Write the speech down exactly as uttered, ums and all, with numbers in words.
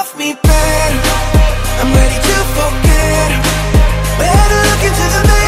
off me better. I'm ready to forget. Better look into the mirror.